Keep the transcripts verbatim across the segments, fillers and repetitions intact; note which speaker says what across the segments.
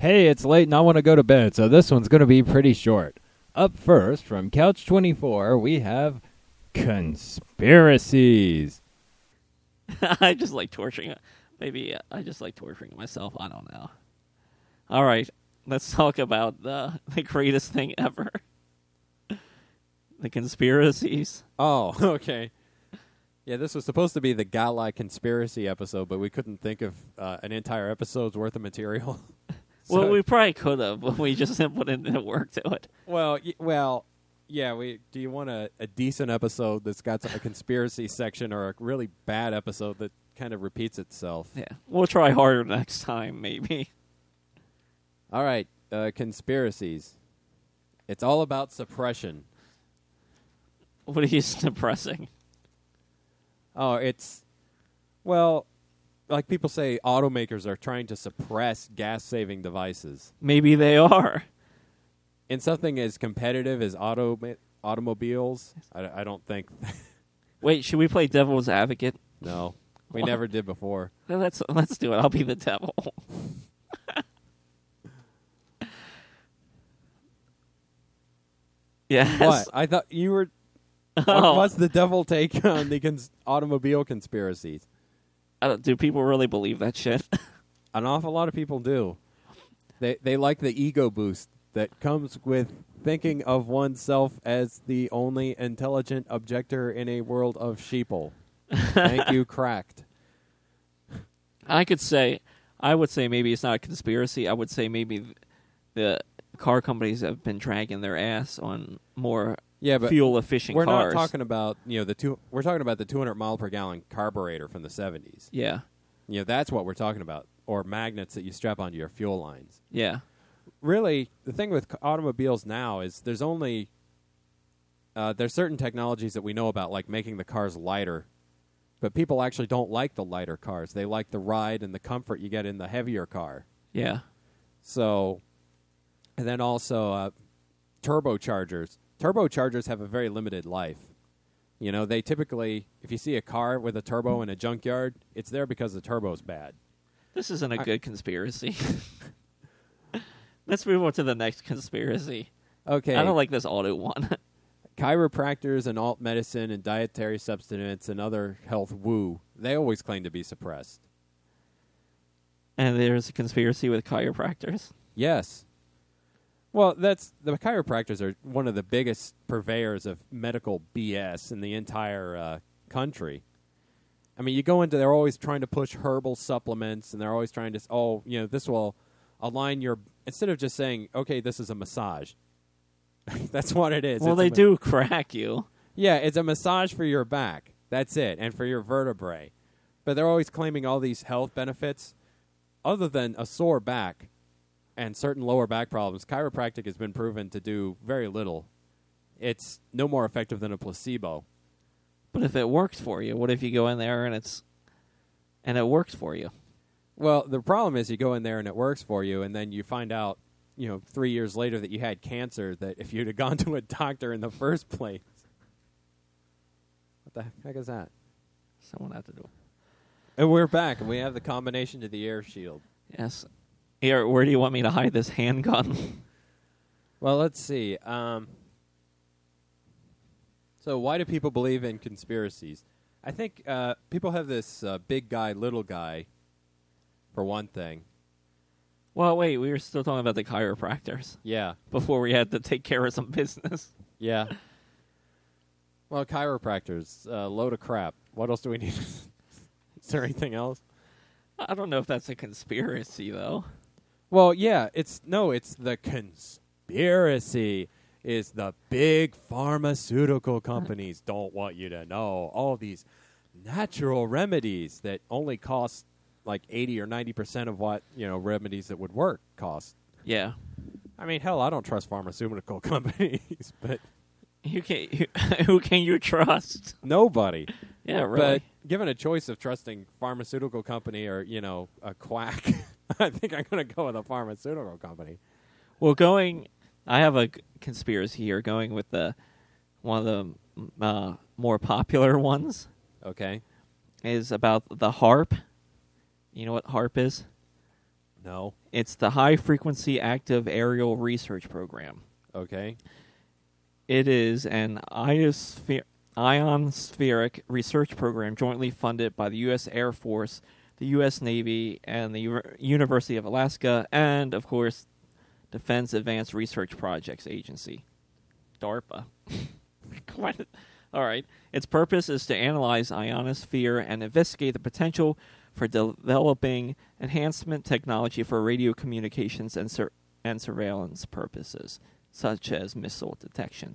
Speaker 1: Hey, it's late and I want to go to bed, so this one's going to be pretty short. Up first, from Couch twenty-four, we have conspiracies.
Speaker 2: I just like torturing it. Maybe uh, I just like torturing myself. I don't know. All right, let's talk about the the greatest thing ever. The conspiracies.
Speaker 3: Oh, okay. Yeah, this was supposed to be the Gala conspiracy episode, but we couldn't think of uh, an entire episode's worth of material. So,
Speaker 2: well, we probably could have, but we just didn't put in the work to it.
Speaker 3: Well, y- well, yeah. We do you want a, a decent episode that's got a conspiracy section, or a really bad episode that kind of repeats itself?
Speaker 2: Yeah, we'll try harder next time, maybe.
Speaker 3: All right, uh, conspiracies. It's all about suppression.
Speaker 2: What are you suppressing?
Speaker 3: Oh, it's well, like people say, automakers are trying to suppress gas-saving devices.
Speaker 2: Maybe they are.
Speaker 3: In something as competitive as auto automobiles, I, I don't think.
Speaker 2: Wait, should we play devil's advocate?
Speaker 3: No, we
Speaker 2: What?
Speaker 3: never did before.
Speaker 2: Well, Let's let's do it. I'll be the devil. Yes.
Speaker 3: What? I thought you were. What,
Speaker 2: Oh.
Speaker 3: what's the devil take on the cons- automobile conspiracies?
Speaker 2: I don't- do people really believe that shit?
Speaker 3: An awful lot of people do. They they like the ego boost that comes with thinking of oneself as the only intelligent objector in a world of sheeple. Thank you, cracked.
Speaker 2: I could say, I would say maybe it's not a conspiracy. I would say maybe th- the car companies have been dragging their ass on more
Speaker 3: Yeah, but
Speaker 2: fuel efficient
Speaker 3: we're
Speaker 2: cars.
Speaker 3: not talking about you know the two. We're talking about the two hundred mile per gallon carburetor from the seventies.
Speaker 2: Yeah,
Speaker 3: You know that's what we're talking about, or magnets that you strap onto your fuel lines.
Speaker 2: yeah,
Speaker 3: Really, the thing with c- automobiles now is there's only uh, there's certain technologies that we know about, like making the cars lighter. But people actually don't like the lighter cars. They like the ride and the comfort you get in the heavier car.
Speaker 2: yeah.
Speaker 3: So, and then also uh, turbochargers. Turbochargers have a very limited life. You know, they typically, if you see a car with a turbo in a junkyard, it's there because the turbo's bad.
Speaker 2: This isn't a
Speaker 3: I-
Speaker 2: good conspiracy. Let's move on to the next conspiracy.
Speaker 3: Okay.
Speaker 2: I don't like this auto one.
Speaker 3: Chiropractors and alt medicine and dietary supplements and other health woo, they always claim to be suppressed.
Speaker 2: And there's a conspiracy with chiropractors.
Speaker 3: Yes. Well, that's the chiropractors are one of the biggest purveyors of medical B S in the entire uh, country. I mean, you go into, they're always trying to push herbal supplements, and they're always trying to, s- oh, you know, this will align your, instead of just saying, okay, this is a massage. That's what it is.
Speaker 2: Well,
Speaker 3: It's
Speaker 2: they
Speaker 3: a ma-
Speaker 2: do crack you.
Speaker 3: Yeah, it's a massage for your back. That's it, and for your vertebrae. But they're always claiming all these health benefits. Other than a sore back and certain lower back problems, chiropractic has been proven to do very little. It's no more effective than a placebo.
Speaker 2: But if it works for you, what if you go in there and it's and it works for you?
Speaker 3: Well, the problem is you go in there and it works for you, and then you find out, you know, three years later that you had cancer, that if you'd have gone to a doctor in the first place. What the heck is that?
Speaker 2: Someone had to do it.
Speaker 3: And we're back, and we have the combination to the air shield.
Speaker 2: Yes. Here, where do you want me to hide this handgun?
Speaker 3: Well, let's see. Um, so why do people believe in conspiracies? I think uh, people have this uh, big guy, little guy, for one thing.
Speaker 2: Well, wait, we were still talking about the chiropractors
Speaker 3: Yeah,
Speaker 2: before we had to take care of some business.
Speaker 3: yeah. Well, chiropractors, uh, load of crap. What else do we need? Is there anything else?
Speaker 2: I don't know if that's a conspiracy, though.
Speaker 3: Well, yeah, it's no, it's the conspiracy. Is the big pharmaceutical companies don't want you to know all these natural remedies that only cost like eighty or ninety percent of what, you know, remedies that would work cost.
Speaker 2: Yeah.
Speaker 3: I mean, hell, I don't trust pharmaceutical companies, but
Speaker 2: You can who can you trust?
Speaker 3: nobody.
Speaker 2: Yeah, really.
Speaker 3: But given a choice of trusting pharmaceutical company or, you know, a quack, I think I'm going to go with a pharmaceutical company.
Speaker 2: Well, going, I have a c- conspiracy here. Going with the one of the uh, more popular ones
Speaker 3: Okay.
Speaker 2: is about the HARP. You know what HARP is?
Speaker 3: No.
Speaker 2: It's the High Frequency Active Aerial Research Program.
Speaker 3: Okay.
Speaker 2: It is an ionosphere, ionospheric research program jointly funded by the U S Air Force, the U S Navy, and the U- University of Alaska, and, of course, Defense Advanced Research Projects Agency, DARPA. Quite- All right. Its purpose is to analyze ionosphere and investigate the potential for de- developing enhancement technology for radio communications and, sur- and surveillance purposes, such as missile detection.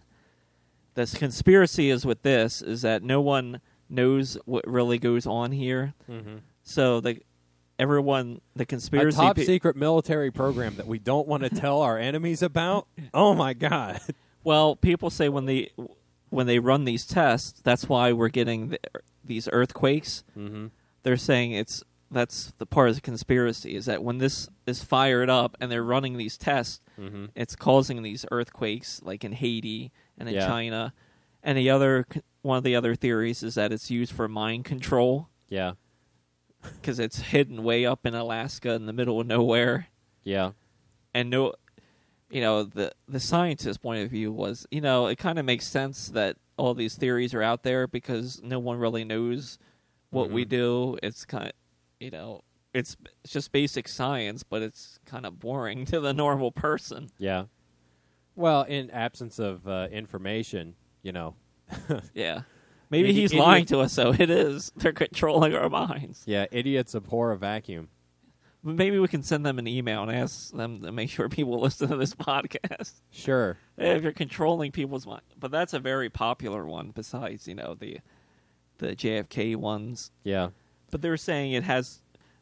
Speaker 2: The conspiracy is with this is that no one knows what really goes on here.
Speaker 3: Mm-hmm.
Speaker 2: So the everyone the
Speaker 3: A
Speaker 2: conspiracy
Speaker 3: top
Speaker 2: pe-
Speaker 3: secret military program that we don't want to tell our enemies about? Oh, my God.
Speaker 2: well, people say when they when they run these tests, that's why we're getting the, these earthquakes.
Speaker 3: Mm-hmm.
Speaker 2: They're saying it's that's the part of the conspiracy is that when this is fired up and they're running these tests,
Speaker 3: Mm-hmm.
Speaker 2: it's causing these earthquakes, like in Haiti and in
Speaker 3: Yeah.
Speaker 2: China. And the other one of the other theories is that it's used for mind control
Speaker 3: Yeah.
Speaker 2: because it's hidden way up in Alaska in the middle of nowhere.
Speaker 3: Yeah.
Speaker 2: And no, you know, the the scientist point of view was, you know, it kind of makes sense that all these theories are out there because no one really knows what we
Speaker 3: Mhm.
Speaker 2: do. It's kind of, you know, it's it's just basic science, but it's kind of boring to the normal person.
Speaker 3: Yeah. Well, in absence of uh, information, you know.
Speaker 2: Yeah. Maybe
Speaker 3: Idi-
Speaker 2: he's
Speaker 3: idiot-
Speaker 2: lying to us, so it is. They're controlling our minds.
Speaker 3: Yeah, idiots abhor a vacuum.
Speaker 2: But maybe we can send them an email and ask them to make sure people listen to this podcast.
Speaker 3: Sure.
Speaker 2: If you're controlling people's mind. But that's a very popular one besides, you know, the the J F K ones.
Speaker 3: Yeah.
Speaker 2: But they're saying it has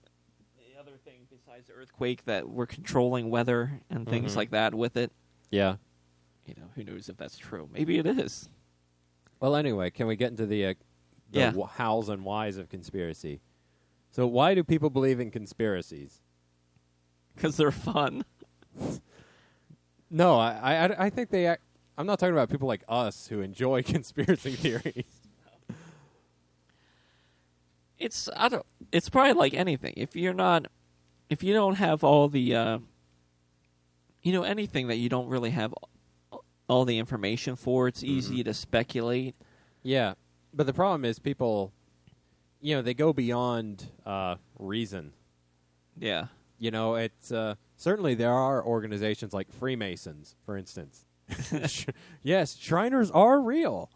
Speaker 2: the other thing besides the earthquake that we're controlling weather and things
Speaker 3: Mhm.
Speaker 2: like that with it.
Speaker 3: Yeah.
Speaker 2: You know, who knows if that's true. Maybe it is.
Speaker 3: Well, anyway, can we get into the, uh, the
Speaker 2: Yeah.
Speaker 3: w- hows and whys of conspiracy? So why do people believe in conspiracies?
Speaker 2: Because they're fun.
Speaker 3: No, I, I, I think they... Act, I'm not talking about people like us who enjoy conspiracy theories.
Speaker 2: It's I don't. It's probably like anything. If you're not, if you don't have all the, uh, you know, anything that you don't really have all the information for, it's easy to speculate.
Speaker 3: Yeah, but the problem is people, you know, they go beyond uh, reason.
Speaker 2: Yeah.
Speaker 3: You know, it's uh, certainly there are organizations like Freemasons, for instance. Sh- yes, Shriners are real,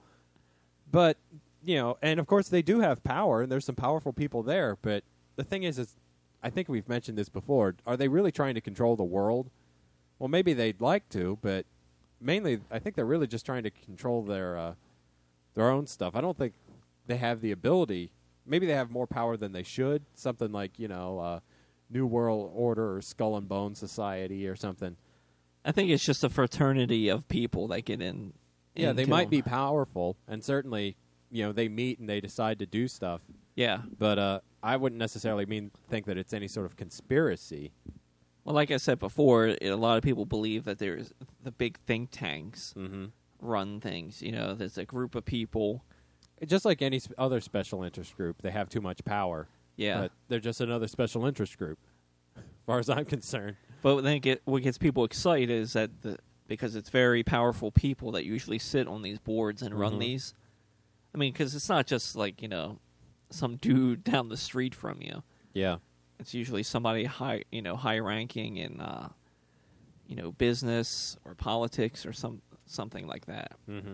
Speaker 3: but you know, and of course they do have power, and there's some powerful people there. But the thing is, is I think we've mentioned this before. Are they really trying to control the world? Well, maybe they'd like to, but mainly, I think they're really just trying to control their uh, their own stuff. I don't think they have the ability. Maybe they have more power than they should. Something like, you know, uh, New World Order or Skull and Bone Society or something.
Speaker 2: I think it's just a fraternity of people that get in.
Speaker 3: Yeah, they
Speaker 2: into
Speaker 3: might
Speaker 2: them.
Speaker 3: be powerful, and certainly, you know, they meet and they decide to do stuff.
Speaker 2: Yeah.
Speaker 3: But uh, I wouldn't necessarily mean think that it's any sort of conspiracy.
Speaker 2: Well, like I said before, a lot of people believe that there's the big think tanks
Speaker 3: Mm-hmm.
Speaker 2: run things. You know, there's a group of people.
Speaker 3: Just like any sp- other special interest group, they have too much power.
Speaker 2: Yeah.
Speaker 3: But they're just another special interest group, as far as I'm concerned.
Speaker 2: But then get, what gets people excited is that the because it's very powerful people that usually sit on these boards and run
Speaker 3: Mhm.
Speaker 2: these. I mean, because it's not just like, you know, some dude down the street from you.
Speaker 3: Yeah.
Speaker 2: It's usually somebody high, you know, high ranking in, uh, you know, business or politics or some something like that.
Speaker 3: Mm-hmm.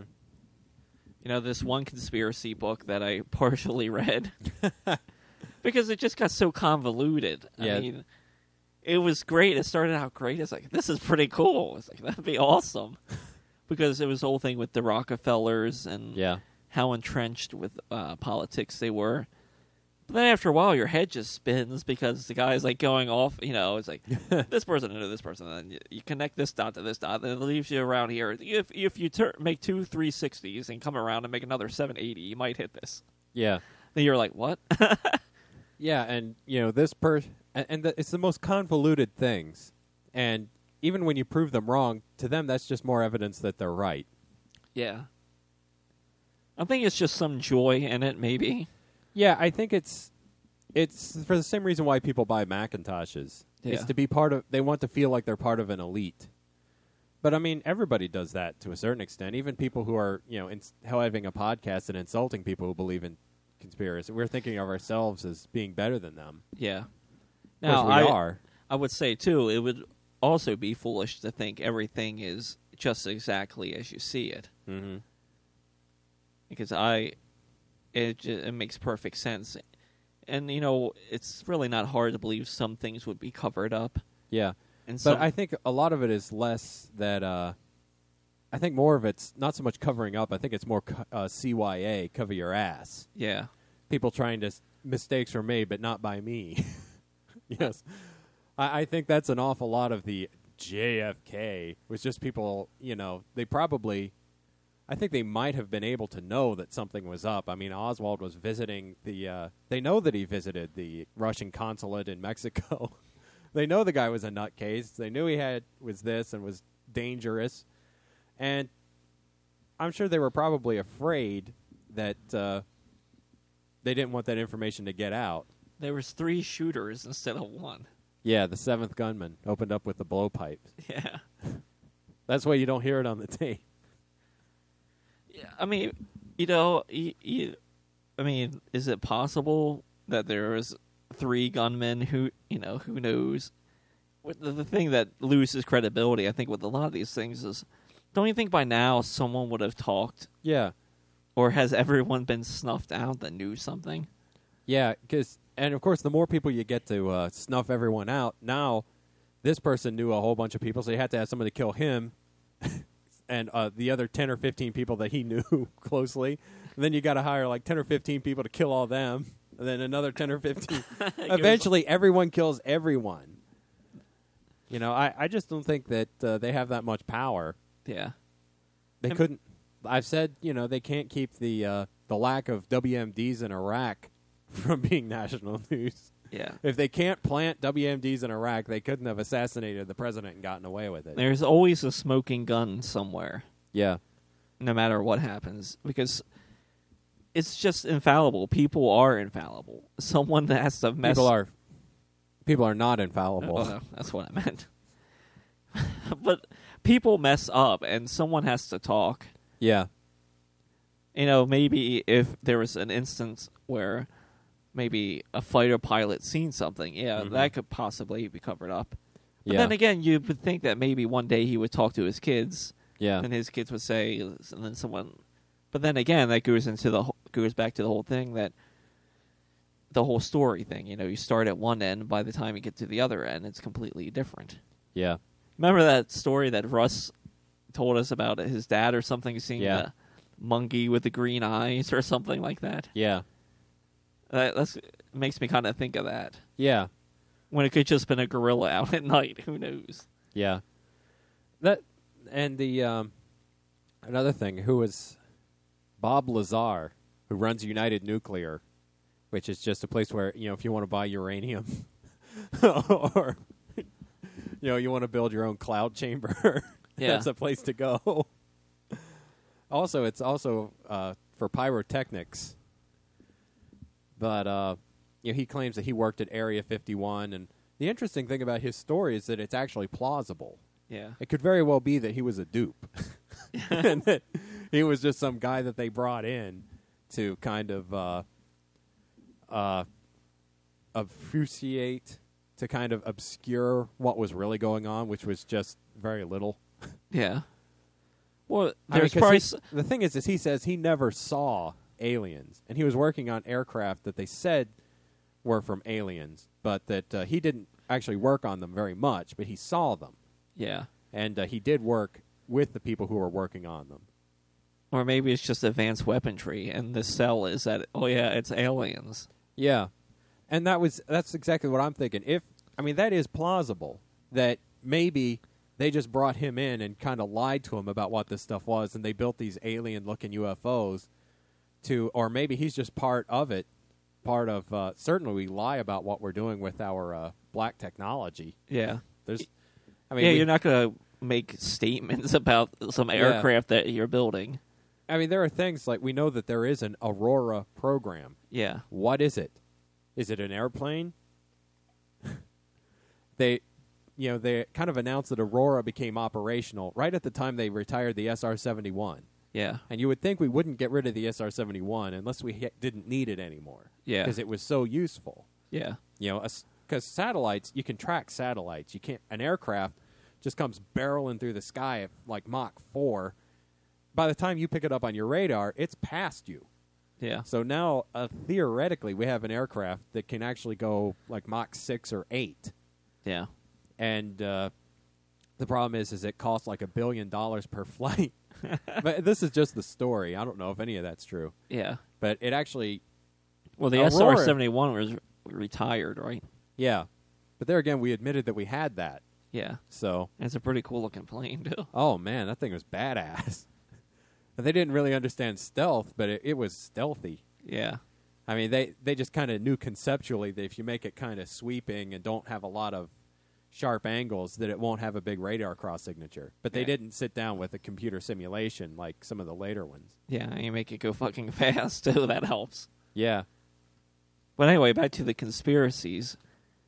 Speaker 2: You know, this one conspiracy book that I partially read because it just got so convoluted.
Speaker 3: Yeah.
Speaker 2: I mean, it was great. It started out great. It's like, this is pretty cool. It's like, that'd be awesome. Because it was the whole thing with the Rockefellers and
Speaker 3: Yeah.
Speaker 2: how entrenched with uh, politics they were. But then after a while, your head just spins because the guy's like going off. You know, it's like this person into this person, and then you, you connect this dot to this dot, and it leaves you around here. If if you tur- make two three sixties and come around and make another seven eighty, you might hit this.
Speaker 3: Yeah.
Speaker 2: Then you're like, what?
Speaker 3: Yeah, and, you know, this person... And, and the, it's the most convoluted things. And even when you prove them wrong, to them, that's just more evidence that they're right.
Speaker 2: Yeah. I think it's just some joy in it, maybe.
Speaker 3: Yeah, I think it's it's for the same reason why people buy Macintoshes.
Speaker 2: Yeah.
Speaker 3: It's to be part of. They want to feel like they're part of an elite. But I mean, everybody does that to a certain extent. Even people who are, you know, in, having a podcast and insulting people who believe in conspiracy. We're thinking of ourselves as being better than them.
Speaker 2: Yeah.
Speaker 3: Of
Speaker 2: Now,
Speaker 3: course we
Speaker 2: I,
Speaker 3: are.
Speaker 2: I would say, too, it would also be foolish to think everything is just exactly as you see it.
Speaker 3: Mm-hmm.
Speaker 2: Because I, it, ju- it makes perfect sense. And, you know, it's really not hard to believe some things would be covered up.
Speaker 3: Yeah.
Speaker 2: And
Speaker 3: But
Speaker 2: some,
Speaker 3: I think a lot of it is less that. Uh, I think more of it's not so much covering up. I think it's more co- uh, C Y A, cover your ass.
Speaker 2: yeah.
Speaker 3: People trying to s- mistakes were made, but not by me. Yes, I, I think that's an awful lot of the J F K was just people. You know, they probably. I think they might have been able to know that something was up. I mean, Oswald was visiting the. Uh, they know that he visited the Russian consulate in Mexico. They know the guy was a nutcase. They knew he had was this and was dangerous, and I'm sure they were probably afraid that uh, they didn't want that information to get out.
Speaker 2: There was three shooters instead of one.
Speaker 3: Yeah, the seventh gunman opened up with the blowpipe.
Speaker 2: Yeah.
Speaker 3: That's why you don't hear it on the tape.
Speaker 2: Yeah, I mean, you know, you, you, I mean, is it possible that there was three gunmen who, you know, who knows? With the, the thing that loses credibility, I think, with a lot of these things is, don't you think by now someone would have talked,
Speaker 3: Yeah,
Speaker 2: or has everyone been snuffed out that knew something?
Speaker 3: yeah, because and of course the more people you get to uh, snuff everyone out, now this person knew a whole bunch of people, so you had to have somebody kill him, and uh, the other ten or fifteen people that he knew closely. And then you got to hire like ten or fifteen people to kill all them, and then another ten or fifteen. Eventually, everyone kills everyone. You know, I, I just don't think that uh, they have that much power.
Speaker 2: Yeah.
Speaker 3: They
Speaker 2: And-
Speaker 3: couldn't. I've said, you know, they can't keep the uh, the lack of W M Ds in Iraq from being national news.
Speaker 2: Yeah.
Speaker 3: If they can't plant W M Ds in Iraq, they couldn't have assassinated the president and gotten away with it.
Speaker 2: There's always a smoking gun somewhere,
Speaker 3: Yeah,
Speaker 2: no matter what happens, because it's just infallible. People are infallible. Someone has to mess.
Speaker 3: people are people are not infallible.
Speaker 2: Oh, no, that's what I meant. But people mess up, and someone has to talk.
Speaker 3: Yeah,
Speaker 2: You know, maybe if there was an instance where maybe a fighter pilot seen something, yeah,
Speaker 3: Mhm.
Speaker 2: that could possibly be covered up. But
Speaker 3: yeah,
Speaker 2: then again, you would think that maybe one day he would talk to his kids,
Speaker 3: yeah,
Speaker 2: and his kids would say, and then someone. But then again, that goes into the whole- goes back to the whole thing that the whole story thing. You know, you start at one end, by the time you get to the other end, it's completely different.
Speaker 3: yeah,
Speaker 2: Remember that story that Russ told us about his dad or something seeing
Speaker 3: Yeah.
Speaker 2: the monkey with the green eyes or something like that?
Speaker 3: yeah,
Speaker 2: That that's, makes me kind of think of that.
Speaker 3: yeah,
Speaker 2: When it could just been a gorilla out at night. Who knows?
Speaker 3: yeah. That and the um, another thing, who was Bob Lazar, who runs United Nuclear, which is just a place where, you know, if you want to buy uranium or you know, you want to build your own cloud chamber,
Speaker 2: Yeah.
Speaker 3: that's a place to go. Also, it's also uh, for pyrotechnics. But uh, you know, he claims that he worked at Area fifty-one, and the interesting thing about his story is that it's actually plausible.
Speaker 2: Yeah.
Speaker 3: It could very well be that he was a dupe, and that he was just some guy that they brought in to kind of uh, uh, obfuscate, to kind of obscure what was really going on, which was just very little.
Speaker 2: Yeah. Well,
Speaker 3: I mean,
Speaker 2: there's
Speaker 3: 'cause
Speaker 2: probably
Speaker 3: he-
Speaker 2: s-
Speaker 3: the thing is, is he says he never saw aliens, and he was working on aircraft that they said were from aliens, but that uh, he didn't actually work on them very much, but he saw them,
Speaker 2: yeah.
Speaker 3: and uh, he did work with the people who were working on them.
Speaker 2: Or maybe it's just advanced weaponry, and the cell is that, oh, yeah, it's aliens.
Speaker 3: Yeah, and that was that's exactly what I'm thinking. If I mean, that is plausible that maybe they just brought him in and kind of lied to him about what this stuff was, and they built these alien-looking U F Os to, or maybe he's just part of it. Part of uh, certainly we lie about what we're doing with our uh, black technology.
Speaker 2: Yeah.
Speaker 3: There's, I mean,
Speaker 2: yeah,
Speaker 3: we-
Speaker 2: you're not going to make statements about some
Speaker 3: Yeah.
Speaker 2: aircraft that you're building.
Speaker 3: I mean, there are things like we know that there is an Aurora program.
Speaker 2: Yeah.
Speaker 3: What is it? Is it an airplane? they, you know, they kind of announced that Aurora became operational right at the time they retired the S R seventy-one.
Speaker 2: Yeah.
Speaker 3: And you would think we wouldn't get rid of the S R seventy-one unless we ha- didn't need it anymore.
Speaker 2: Yeah.
Speaker 3: Because it was so useful.
Speaker 2: Yeah.
Speaker 3: You know, because satellites, you can track satellites. You can't. An aircraft just comes barreling through the sky at like Mach four. By the time you pick it up on your radar, it's past you.
Speaker 2: Yeah.
Speaker 3: So now, uh, theoretically, we have an aircraft that can actually go like Mach six or eight.
Speaker 2: Yeah.
Speaker 3: And uh, the problem is, is it costs like a billion dollars per flight. But this is just the story. I don't know if any of that's true.
Speaker 2: Yeah.
Speaker 3: But it actually...
Speaker 2: Well, the
Speaker 3: Aurora-
Speaker 2: S R seventy-one was re- retired, right?
Speaker 3: Yeah. But there again, we admitted that we had that.
Speaker 2: Yeah.
Speaker 3: So...
Speaker 2: And it's a pretty cool-looking plane, too.
Speaker 3: Oh, man, that thing was badass. But they didn't really understand stealth, but it, it was stealthy.
Speaker 2: Yeah.
Speaker 3: I mean, they, they just kind of knew conceptually that if you make it kind of sweeping and don't have a lot of sharp angles, that it won't have a big radar cross-signature. But they
Speaker 2: Yeah.
Speaker 3: didn't sit down with a computer simulation like some of the later ones.
Speaker 2: Yeah, and you make it go fucking fast, too. That helps.
Speaker 3: Yeah.
Speaker 2: But anyway, back to the conspiracies.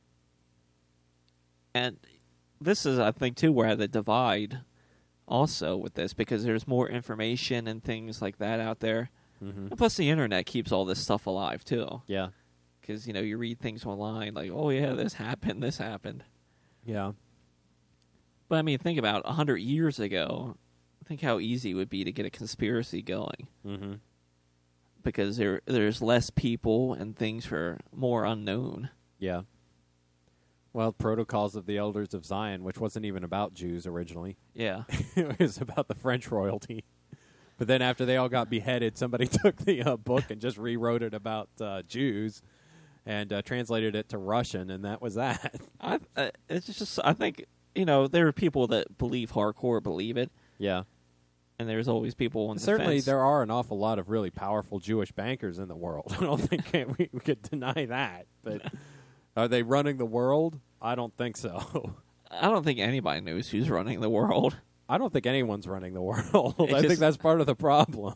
Speaker 2: And this is, I think, too, where the divide also with this, because there's more information and things like that out there.
Speaker 3: Mm-hmm.
Speaker 2: And plus, the internet keeps all this stuff alive, too.
Speaker 3: Yeah.
Speaker 2: Because, you know, you read things online like, oh, yeah, this happened, this happened.
Speaker 3: Yeah.
Speaker 2: But, I mean, think about a hundred years ago. Think how easy it would be to get a conspiracy going.
Speaker 3: Mm-hmm.
Speaker 2: Because there there's less people and things are more unknown.
Speaker 3: Yeah. Well, Protocols of the Elders of Zion, which wasn't even about Jews originally.
Speaker 2: Yeah.
Speaker 3: It was about the French royalty. But then after they all got beheaded, somebody took the uh, book and just rewrote it about uh, Jews and uh, translated it to Russian, and that was that.
Speaker 2: I, uh, it's just, I think, you know, there are people that believe hardcore believe it,
Speaker 3: Yeah.
Speaker 2: and there's always people on the
Speaker 3: Certainly
Speaker 2: fence.
Speaker 3: there are an awful lot of really powerful Jewish bankers in the world. I don't think we, we could deny that. But are they running the world? I don't think so.
Speaker 2: I don't think anybody knows who's running the world.
Speaker 3: I don't think anyone's running the world.
Speaker 2: It
Speaker 3: I
Speaker 2: just-
Speaker 3: think that's part of the problem.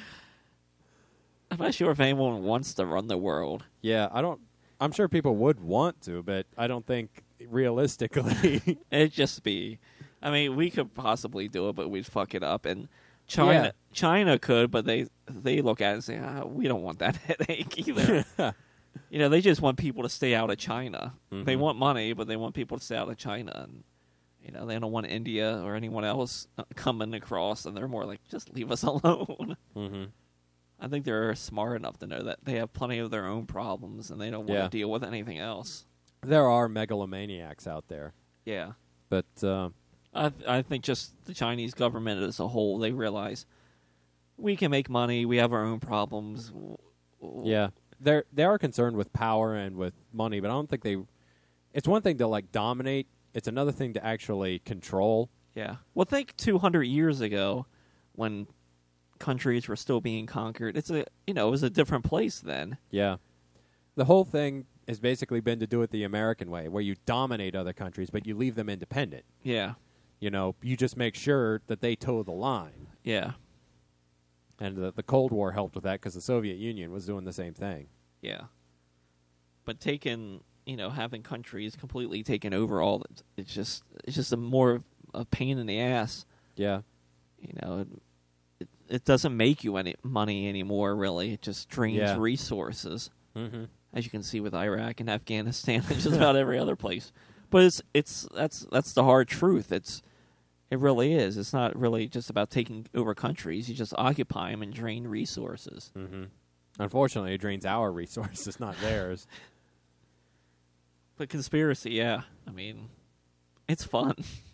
Speaker 2: I'm not sure if anyone wants to run the world.
Speaker 3: Yeah, I don't. I'm sure people would want to, but I don't think realistically.
Speaker 2: It'd just be, I mean, we could possibly do it, but we'd fuck it up. And China,
Speaker 3: Yeah.
Speaker 2: China could, but they they look at it and say, ah, we don't want that headache either. You know, they just want people to stay out of China. They
Speaker 3: Mhm.
Speaker 2: want money, but they want people to stay out of China. And, you know, they don't want India or anyone else coming across, and they're more like, just leave us alone.
Speaker 3: Mm-hmm.
Speaker 2: I think they're smart enough to know that they have plenty of their own problems, and they don't want
Speaker 3: Yeah.
Speaker 2: to deal with anything else.
Speaker 3: There are megalomaniacs out there,
Speaker 2: Yeah.
Speaker 3: but uh,
Speaker 2: I th- I think just the Chinese government as a whole, they realize we can make money, we have our own problems. W- w-
Speaker 3: yeah, they they are concerned with power and with money, but I don't think they. It's one thing to like dominate; it's another thing to actually control.
Speaker 2: Yeah. Well, think two hundred years ago when countries were still being conquered. It's a, you know, it was a different place then.
Speaker 3: Yeah, the whole thing has basically been to do it the American way, where you dominate other countries, but you leave them independent.
Speaker 2: Yeah.
Speaker 3: You know, you just make sure that they toe the line.
Speaker 2: Yeah.
Speaker 3: And the, the Cold War helped with that because the Soviet Union was doing the same thing.
Speaker 2: Yeah. But taking, you know, having countries completely taken over all, it's just, it's just a more a pain in the ass.
Speaker 3: Yeah.
Speaker 2: You know, it, it, it doesn't make you any money anymore, really. It just drains
Speaker 3: Yeah.
Speaker 2: resources,
Speaker 3: Mm-hmm.
Speaker 2: as you can see with Iraq and Afghanistan and just about every other place. But it's it's that's that's the hard truth. It's it really is. It's not really just about taking over countries. You just occupy them and drain resources.
Speaker 3: Mm-hmm. Unfortunately, it drains our resources, not theirs.
Speaker 2: But conspiracy, yeah. I mean, it's fun.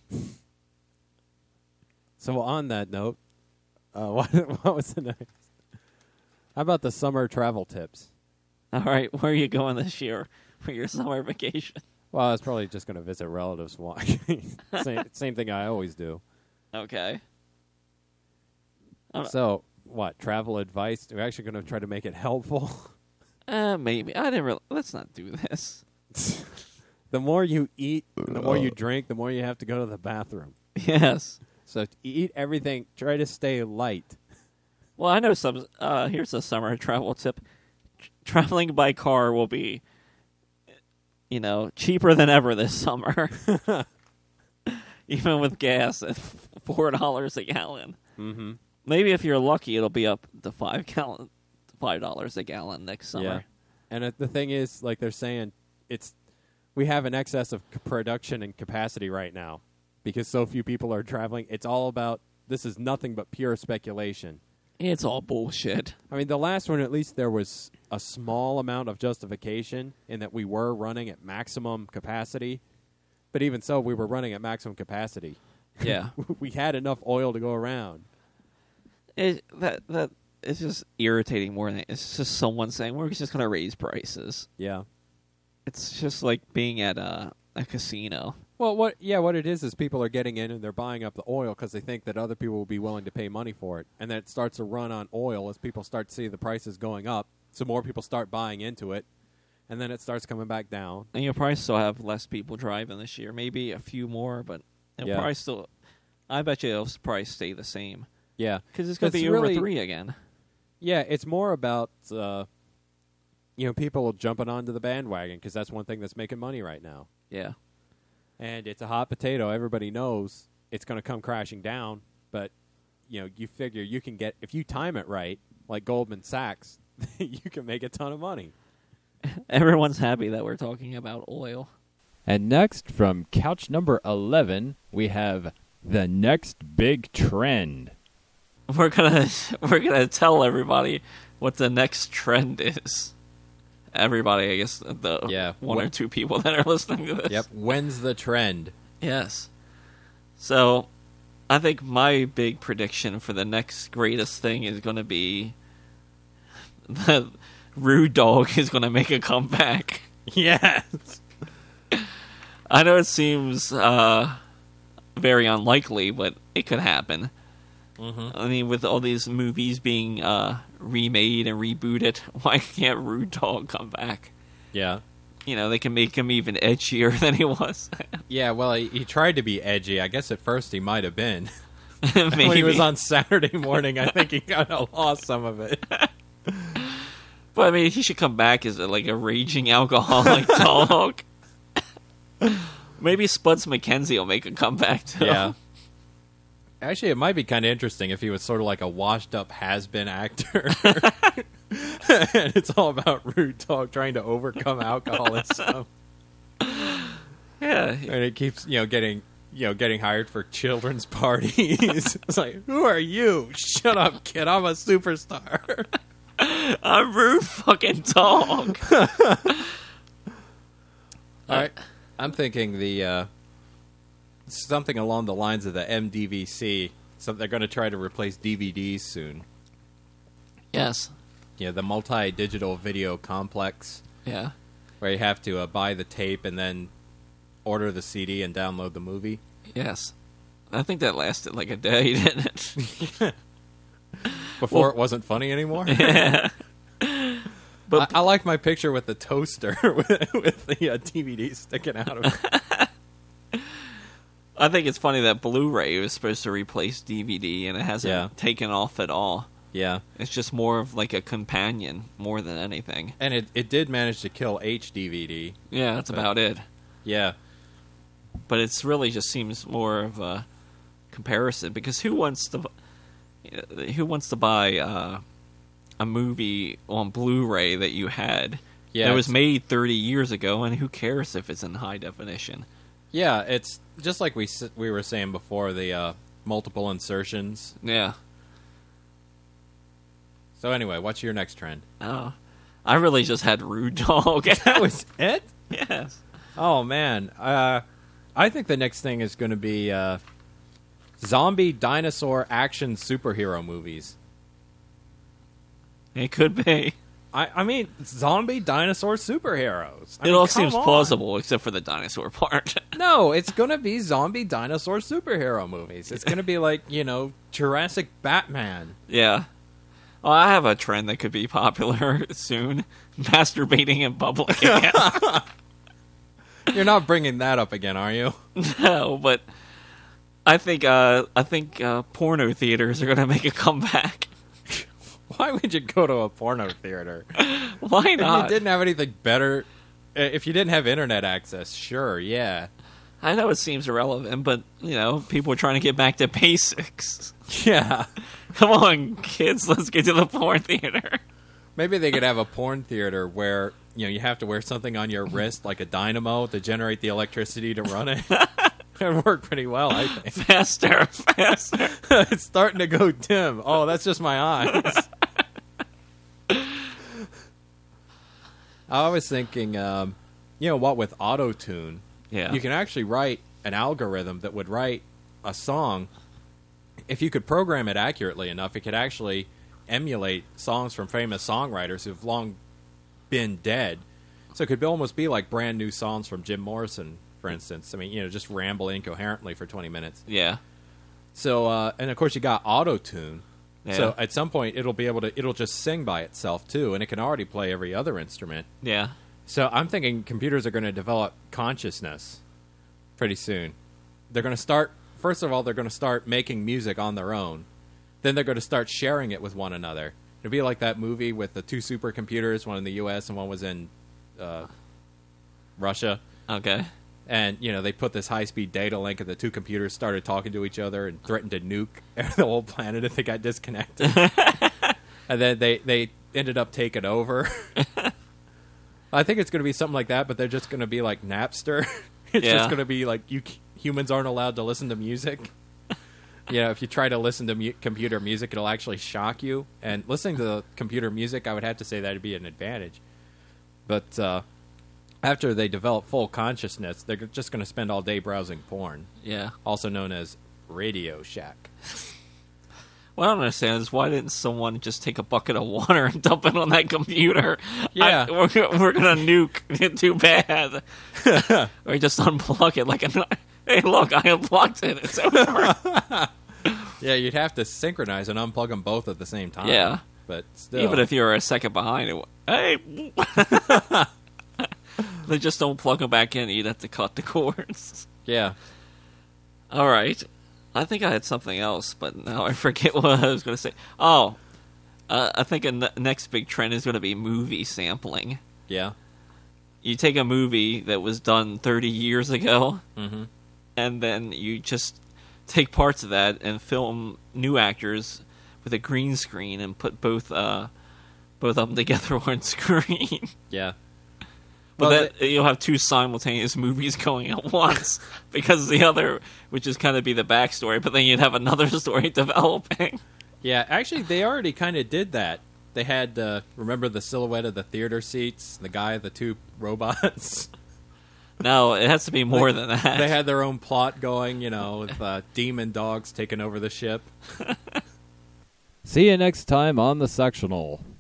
Speaker 3: So on that note, uh, what, what was the next? How about the summer travel tips?
Speaker 2: All right, where are you going this year for your summer vacation?
Speaker 3: Well, I was probably just going to visit relatives. same, same thing I always do.
Speaker 2: Okay. I don't-
Speaker 3: So, what, travel advice? We're actually going to try to make it helpful.
Speaker 2: Uh, maybe. I didn't really. Let's not do this.
Speaker 3: The more you eat, and the more you drink, the more you have to go to the bathroom.
Speaker 2: Yes.
Speaker 3: So to eat everything. Try to stay light.
Speaker 2: Well, I know some. Uh, here's a summer travel tip. Tr- traveling by car will be you know, cheaper than ever this summer. Even with gas at four dollars a gallon.
Speaker 3: Mm-hmm.
Speaker 2: Maybe if you're lucky, it'll be up to five gallon, five dollars a gallon next summer.
Speaker 3: Yeah. And uh, the thing is, like they're saying, it's we have an excess of c- production and capacity right now because so few people are traveling. It's all about this is nothing but pure speculation.
Speaker 2: It's all bullshit.
Speaker 3: I mean, the last one, at least there was a small amount of justification in that we were running at maximum capacity. But even so, we were running at maximum capacity.
Speaker 2: Yeah.
Speaker 3: We had enough oil to go around.
Speaker 2: It, that that it's just irritating more than it's just someone saying we're just going to raise prices.
Speaker 3: Yeah.
Speaker 2: It's just like being at a a casino.
Speaker 3: Well, what? Yeah, what it is is people are getting in and they're buying up the oil because they think that other people will be willing to pay money for it, and then it starts to run on oil as people start to see the prices going up. So more people start buying into it, and then it starts coming back down.
Speaker 2: And you'll probably still have less people driving this year. Maybe a few more, but it'll
Speaker 3: Yeah.
Speaker 2: probably still. I bet you it'll probably stay the same
Speaker 3: Yeah,
Speaker 2: because it's going to
Speaker 3: It's
Speaker 2: be
Speaker 3: really-
Speaker 2: over three again.
Speaker 3: yeah. It's more about uh, you know people jumping onto the bandwagon because that's one thing that's making money right now.
Speaker 2: Yeah.
Speaker 3: And it's a hot potato. Everybody knows it's going to come crashing down. But, you know, you figure you can get, if you time it right, like Goldman Sachs, you can make a ton of money.
Speaker 2: Everyone's happy that we're talking about oil.
Speaker 1: And next, from couch number eleven, we have the next big trend.
Speaker 2: We're gonna we're gonna tell everybody what the next trend is. Everybody, I guess, the
Speaker 3: Yeah.
Speaker 2: one or
Speaker 3: What-
Speaker 2: two people that are listening to this.
Speaker 3: When's the trend?
Speaker 2: Yes. So, I think my big prediction for the next greatest thing is going to be the Rude Dog is going to make a comeback.
Speaker 3: Yes.
Speaker 2: I know it seems uh, very unlikely, but it could happen.
Speaker 3: Mm-hmm.
Speaker 2: I mean, with all these movies being uh, remade and rebooted, why can't Rude Dog come back?
Speaker 3: Yeah.
Speaker 2: You know, they can make him even edgier than he was.
Speaker 4: Yeah, well, he, he tried to be edgy. I guess at first he might have been.
Speaker 2: Maybe.
Speaker 4: When he was on Saturday morning, I think he kind of lost some of it.
Speaker 2: But I mean, he should come back as a, like a raging alcoholic dog. Maybe Spuds McKenzie will make a comeback too.
Speaker 4: Yeah. Actually, it might be kind of interesting if he was sort of like a washed-up has-been actor. And it's all about Rude Dog trying to overcome alcoholism.
Speaker 2: Yeah.
Speaker 4: And it keeps, you know, getting, you know, getting hired for children's parties. It's like, who are you? Shut up, kid. I'm a superstar.
Speaker 2: I'm Rude fucking Dog.
Speaker 4: All right. I'm thinking the uh, something along the lines of the M D V C. So they're going to try to replace D V Ds soon.
Speaker 2: Yes.
Speaker 4: Yeah, the multi-digital video complex,
Speaker 2: Yeah.
Speaker 4: where you have to uh, buy the tape and then order the C D and download the movie.
Speaker 2: Yes. I think that lasted like a day, didn't it?
Speaker 4: Before
Speaker 2: Well-
Speaker 4: it wasn't funny anymore.
Speaker 2: Yeah. But
Speaker 4: I, I like my picture with the toaster with, with the uh, D V D sticking out of it.
Speaker 2: I think it's funny that Blu-ray was supposed to replace D V D, and it hasn't
Speaker 4: Yeah.
Speaker 2: taken off at all.
Speaker 4: Yeah,
Speaker 2: It's just more of like a companion more than anything.
Speaker 4: and it, it did manage to kill H D V D.
Speaker 2: Yeah, that's
Speaker 4: But-
Speaker 2: about it.
Speaker 4: Yeah,
Speaker 2: But it's really just seems more of a comparison because who wants to who wants to buy uh, a movie on Blu-ray that you had
Speaker 4: yeah,
Speaker 2: that was
Speaker 4: it's-
Speaker 2: made thirty years ago, and who cares if it's in high definition?
Speaker 4: yeah. It's just like we s- we were saying before, the uh, multiple insertions.
Speaker 2: Yeah.
Speaker 4: So anyway, what's your next trend?
Speaker 2: Oh, I really just had Rude Dog.
Speaker 4: That was it.
Speaker 2: Yes.
Speaker 4: Oh man, uh, I think the next thing is going to be uh, zombie dinosaur action superhero movies.
Speaker 2: It could be.
Speaker 4: I, I mean, zombie dinosaur superheroes. I
Speaker 2: It
Speaker 4: mean,
Speaker 2: all
Speaker 4: come
Speaker 2: seems
Speaker 4: on.
Speaker 2: plausible except for the dinosaur part.
Speaker 4: No, it's going to be zombie dinosaur superhero movies. It's going to be like, you know, Jurassic Batman.
Speaker 2: Yeah. Well, I have a trend that could be popular soon. Masturbating in public again.
Speaker 4: You're not bringing that up again, are you?
Speaker 2: No, but I think uh, I think uh, porno theaters are going to make a comeback.
Speaker 4: Why would you go to a porno theater?
Speaker 2: Why
Speaker 4: If
Speaker 2: not?
Speaker 4: you didn't have anything better if you didn't have internet access, sure, yeah.
Speaker 2: I know it seems irrelevant, but, you know, people are trying to get back to basics.
Speaker 4: Yeah.
Speaker 2: Come on, kids, let's get to the porn theater.
Speaker 4: Maybe they could have a porn theater where, you know, you have to wear something on your wrist like a dynamo to generate the electricity to run it. It would work pretty well, I think.
Speaker 2: Faster, faster.
Speaker 4: It's starting to go dim. Oh, that's just my eyes. I was thinking, um, you know what, with auto-tune,
Speaker 2: Yeah.
Speaker 4: you can actually write an algorithm that would write a song. If you could program it accurately enough, it could actually emulate songs from famous songwriters who've long been dead. So it could be, almost be like brand new songs from Jim Morrison, for instance. I mean, you know, just ramble incoherently for twenty minutes.
Speaker 2: Yeah.
Speaker 4: So, uh, and of course you got auto-tune.
Speaker 2: Yeah.
Speaker 4: So at some point it'll be able to, it'll just sing by itself too, and it can already play every other instrument.
Speaker 2: Yeah.
Speaker 4: So I'm thinking computers are going to develop consciousness pretty soon. They're going to start, first of all, they're going to start making music on their own. Then they're going to start sharing it with one another. It'll be like that movie with the two supercomputers, one in the U S and one was in uh, Russia.
Speaker 2: Okay.
Speaker 4: And, you know, they put this high-speed data link, and the two computers started talking to each other and threatened to nuke the whole planet if they got disconnected. And then they, they ended up taking over. I think it's going to be something like that, but they're just going to be like Napster. It's
Speaker 2: Yeah.
Speaker 4: just going to be like you humans aren't allowed to listen to music. You know, if you try to listen to mu- computer music, it'll actually shock you. And listening to the computer music, I would have to say that would be an advantage. But uh, after they develop full consciousness, they're just going to spend all day browsing porn,
Speaker 2: Yeah.
Speaker 4: also known as Radio Shack.
Speaker 2: What I don't understand is why didn't someone just take a bucket of water and dump it on that computer?
Speaker 4: Yeah.
Speaker 2: I, we're, we're going to nuke it. Too bad. Or just unplug it like a... Hey, look, I unplugged it. It's over.
Speaker 4: Yeah, you'd have to synchronize and unplug them both at the same time.
Speaker 2: Yeah.
Speaker 4: But still.
Speaker 2: Even if you're a second behind it. Hey! They just don't plug them back in. You'd have to cut the cords.
Speaker 4: Yeah.
Speaker 2: All right. I think I had something else, but now I forget what I was going to say. Oh, uh, I think a n- next big trend is going to be movie sampling.
Speaker 4: Yeah.
Speaker 2: You take a movie that was done thirty years ago,
Speaker 4: Mm-hmm.
Speaker 2: and then you just take parts of that and film new actors with a green screen and put both uh, both of them together on screen.
Speaker 4: Yeah.
Speaker 2: But
Speaker 4: Well,
Speaker 2: that, you'll have two simultaneous movies going at once because the other, which is kind of be the backstory, but then you'd have another story developing.
Speaker 4: Yeah, actually, they already kind of did that. They had, uh, remember the silhouette of the theater seats, the guy, the two robots?
Speaker 2: No, it has to be more
Speaker 4: They-
Speaker 2: than that.
Speaker 4: They had their own plot going, you know, with uh, demon dogs taking over the ship.
Speaker 1: See you next time on The Sectional.